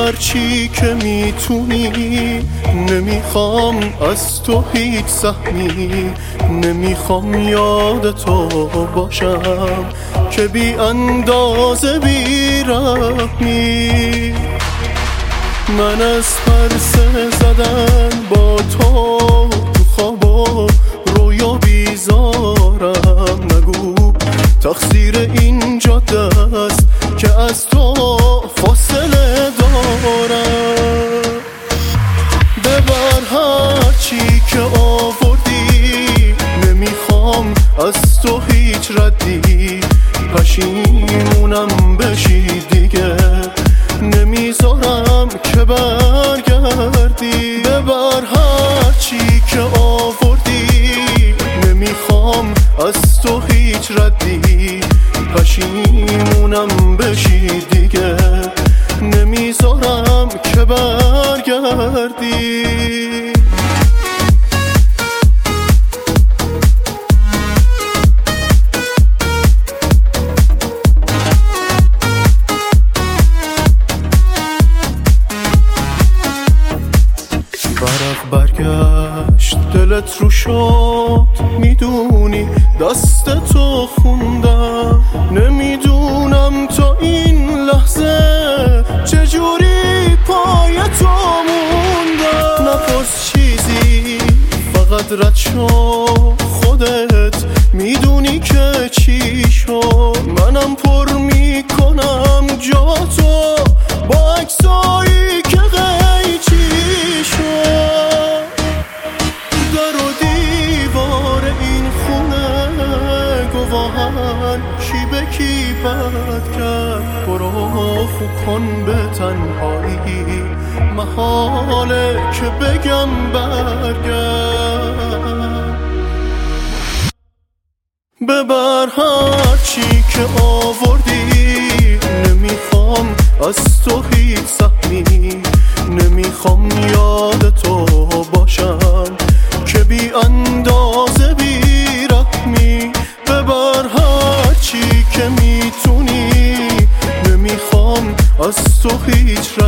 هرچی که میتونی. نمیخوام از تو هیچ سهمی، نمیخوام یاد تو باشم که بی اندازه بی‌رحمی. من از پرسه زدن با تو خواب و رویا بیزارم. نگو تقصیر این جاده است که از تو فاصله دارم. ببر هرچی که آوردی، نمیخوام از تو هیچ ردی. پشیمونم بشی دیگه، نمیذارم که برگردی. ببر هرچی که آوردی، نمیخوام از تو هیچ ردی. پشیمونم بشی دیگه، نمیذارم که برگردی. برق برگشت دلت رو شد، میدونی دست تو خوندم. نمیدونم تا این لحظه چجوری پای تو موندم. نپرس چیزی، فقط رد شو خودت، میدونی که چی شد. منم پر میکنم جا تو با عکسایی که قیچی شد. در و دیوار این خونه گواهن کی به کی بد کرد. برو خو کن به تنهایی، محاله که بگم برگرد. ببر هرچی که آوردی، نمیخوام از تو هیچ سهمی. نمیخوام یاد تو باشم که بی اندازه بی‌رحمی. ببر هرچی که میتونی، نمیخوام از تو هیچ